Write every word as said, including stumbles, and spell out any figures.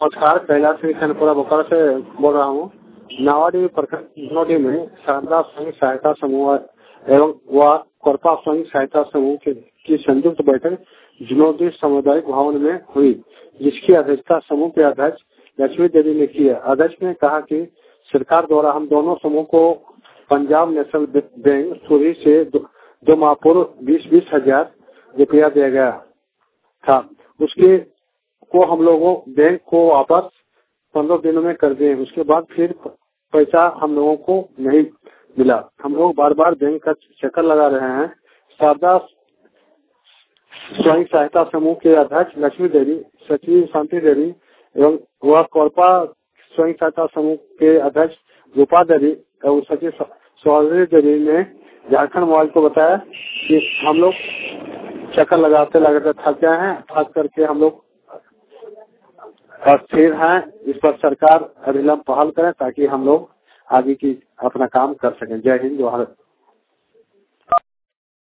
नमस्कार, कैलाश सिंह खनपुरा बोकारो से बोल रहा हूँ। नावाडी प्रखंड नोडी में शारदा स्वयं सहायता समूह एवं व कोरपा स्वयं सहायता समूह की, की संयुक्त बैठक जुनोदी सामुदायिक भवन में हुई, जिसकी अध्यक्षता समूह के अध्यक्ष लक्ष्मी देवी ने की है। अध्यक्ष ने कहा कि सरकार द्वारा हम दोनों समूह को पंजाब नेशनल बैंक चोरी से दो, दो माह पूर्व बीस बीस हजार रुपया दिया गया था। उसके को हम लोगों बैंक को वापस पंद्रह दिनों में कर दिए। उसके बाद फिर पैसा हम लोगों को नहीं मिला। हम लोग बार बार बैंक का चक्कर लगा रहे हैं। शारदा स्वयं सहायता समूह के अध्यक्ष लक्ष्मी देवी, सचिव शांति देवी एवं वह कोरपा स्वयं सहायता समूह के अध्यक्ष रूपा देवी एवं सचिव सौरी देवी ने झारखंड मोबाइल को बताया कि हम लोग चक्कर लगाते लगाते थक गए हैं। थक करके हम लोग अस्थिर हैं। इस पर सरकार अविलंब पहल करे ताकि हम लोग आगे की अपना काम कर सकें। जय हिंद, जय भारत।